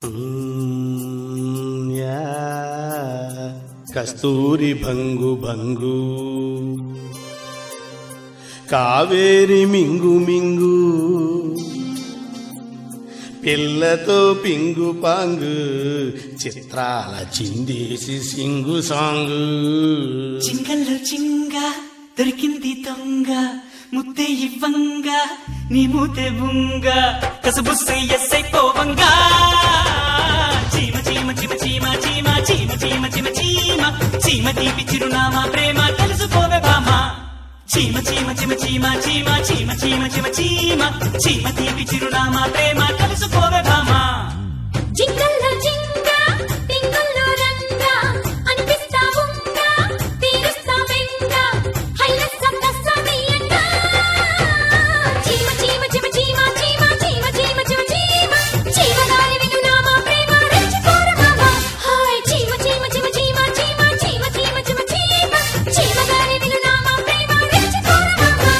కస్తూరి భంగు భంగు కావేరి మింగు మింగు పిల్లతో పింగు పాంగు చిత్రాల చిందేసి సింగు సాంగు చింగల్లో చింగ దొరికింది దొంగ ముద్దే ఇవ్వంగ నీ మూతే బుంగ కసబుస్సై ఎస్సై పోవంగా చీమ చీమ చీమ చీమ చీమ చీమ చీమ చీమ చీమ చీమ తీపి చిరునామా ప్రేమ తెలుసుకోవే బామా చీమ చీమ చీమ చీమ చీమ చీమ చీమ చీమ చీమ చీమ తీపి చిరునామా ప్రేమ తెలుసుకోవే బామా జింగల్లో జింగ టింగుల్లో రంగ అనిపిస్తా ఉంగ తీరుస్తా వెంగ హైలెస్ సమ్మయ్యంగా చీమ చీమ చీమ చీమ చీమ చీమ చీమ చీమ చీమ చీమ గాలి వినునామా ప్రేమ రెచ్చిపోర మామా హాయ్ చీమ చీమ చీమ చీమ చీమ చీమ చీమ చీమ చీమ చీమ గాలి వినునామా ప్రేమ రెచ్చిపోర మామా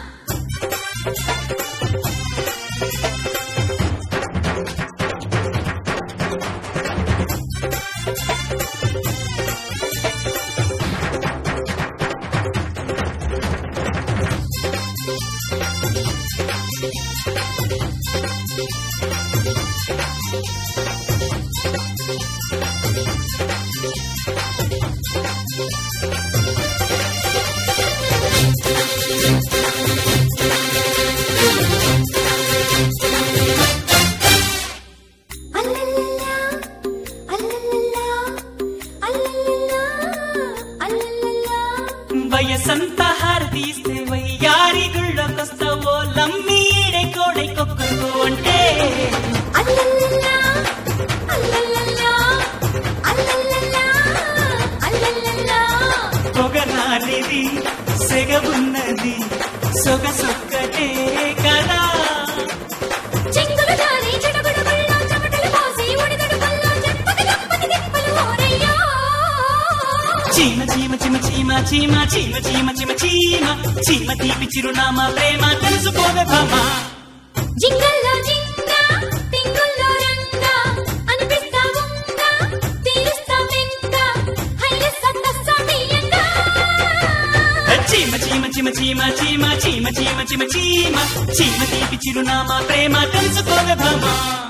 వయసంతా హారతీస్తే వయ్యారి గుళ్ళకొస్తావో లమ్మి ఈడే కోడై కొక్కరు అంటే అల్లల్లల్లా అల్లల్లల్లా అల్లల్లల్లా అల్లల్లల్లా పొగనాలిది సెగవున్నది సొగసొక్కటే కదా చెంగుల జారి చెడగొడగొల్లో చెమటలు పోసి ఒడిగడుగుల్లో చెప్పక చెప్పని తిప్పలు ఓరయ్యో చీమ చీమ చీమ చీమ చీమ చీమ చీమ చీమ చీమ చీమ తీపి చిరునామా ప్రేమ తెలుసుకోవే భామా జింగల్లో జింగ టింగుల్లో రంగ అనిపిస్తా ఉంగ తీరుస్తా వెంగ హైలెస్ సమ్మయ్యంగా చీమ చీమ చీమ చీమ చీమ చీమ చీమ చీమ చీమ చీమ తీపి చిరునామా ప్రేమ తెలుసుకోవే భామా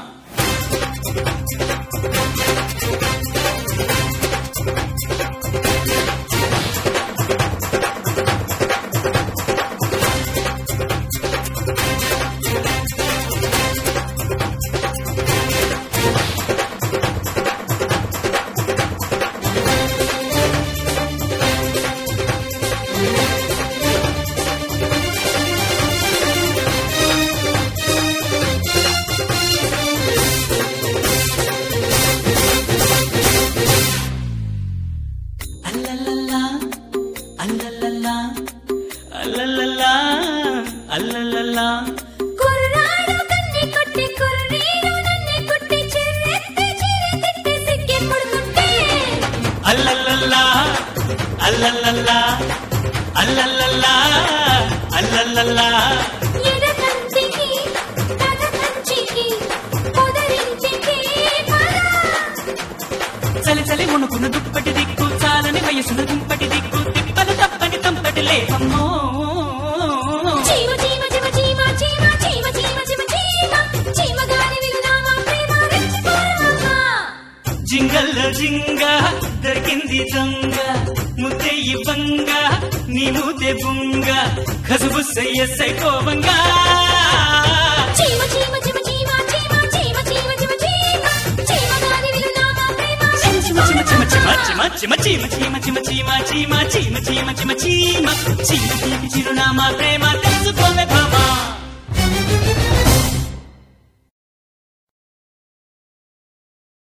అల్లల్లల్లా అల్లల్లల్లా అల్లల్లల్లా అల్లల్లల్లా కుర్రాడు కన్ని కొట్టి కుర్రీడు నన్ను కొట్టి చిరెత్తి చిరెత్తి సిక్కి పడుతుంటే అల్లల్లల్లా అల్లల్లల్లా అల్లల్లల్లా అల్లల్లల్లా ఎడకంటికి తగకంచికి పొదరింటికి పద చలి చలి మునుకున్న దుప్పటి దిక్కు చాలని వయసున దుంపటి దిక్కు తిప్పలు తప్పని తంపటి లేవమ్మో చీమ చీమ చీమ చీమ చీమ చీమ చీమ చీమ చీమ చీమ గాలి వినునామా ప్రేమ రెచ్చిపోరమామా జింగల్లో జింగ దొరికింది దొంగ ముద్దే ఇవ్వంగ నీ మూతే బుంగ కసుబుస్సై ఎస్సై కోవంగా చీమ చీమ చీమ చీమ చీమ చీమ చీమ చీమ చీమ చీమ గాలి వినునామా ప్రేమ చిమ చిమ చిమ చిమ చిమ చిమ చిమ చిమ చిమ చిమ చిమ చిమ చిమ చిమ చిమ చీమ తీపి చిరునామా ప్రేమ